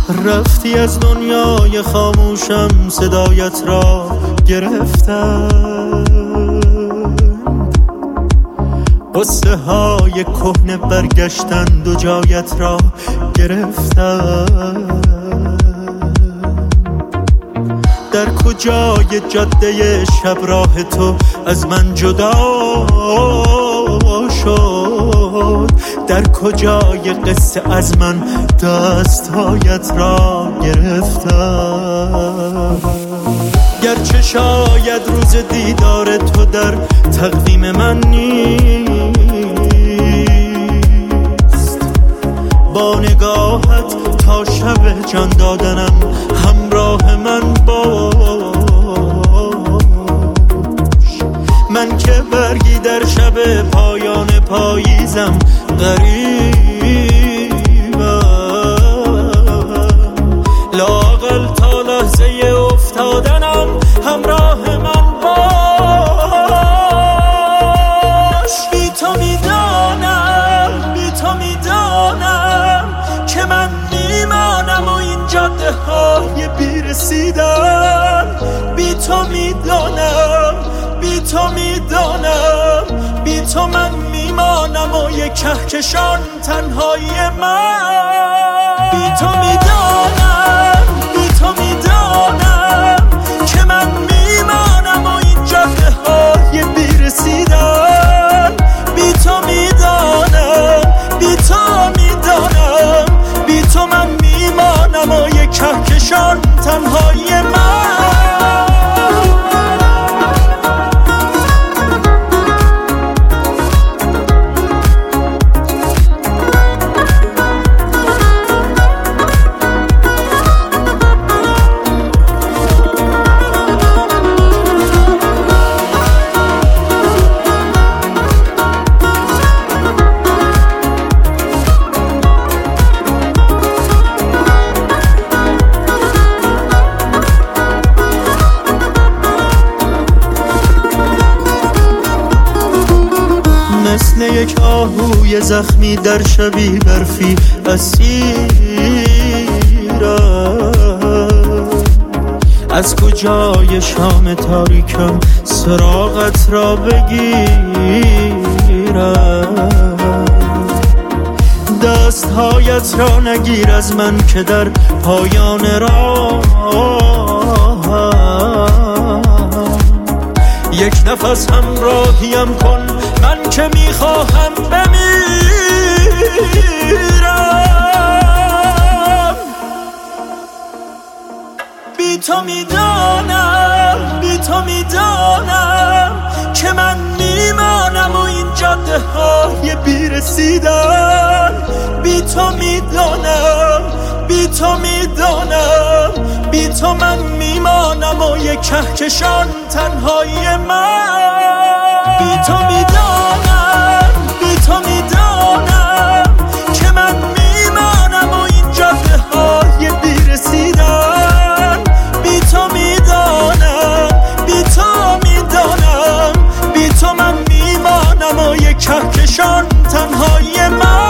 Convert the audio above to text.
رفتی از دنیای خاموشم، صدایت را گرفتم. قصه های کهنه برگشتند و جایت را گرفتم. در کجای جاده شب راه تو از من جدا شد؟ در کجای قصه از من دستهایت را گرفتم؟ گرچه شاید روز دیدار تو در تقویم من نیست، با نگاهت تا شب جان دادنم همراه من باش. من که برگی در شب پایان پاییزم غریبم، لااقل تا لحظه افتادنم همراه من باش. بی تو میدانم که من میمانم و این جاده های بیرسیدن. بی تو میدانم بی تو من میمانم و یک کهکشان تنهایی من. بی تو میدانم که من میمانم و این جاده های بیرسیدن. بی تو میدانم بی تو من میمانم و یک کهکشان تنهایی من. مثل یک آهوی زخمی در شبی برفی اسیرم. از کجای شام تاریکم سراغت را بگیرم؟ دستهایت را نگیر از من که در پایان راه یک نفس همراهیم کن، من که میخواهم بمیرم. بی تو میدانم که من میمانم و این جاده های بیرسیدن. بی تو میدانم بی تو من میمانم و یک کهکشان تنهایی من. بی تو میدانم که من میمانم و این جاده های بیرسیدن. بی تو میدانم بی تو من میمانم و یک کهکشان تنهایی من.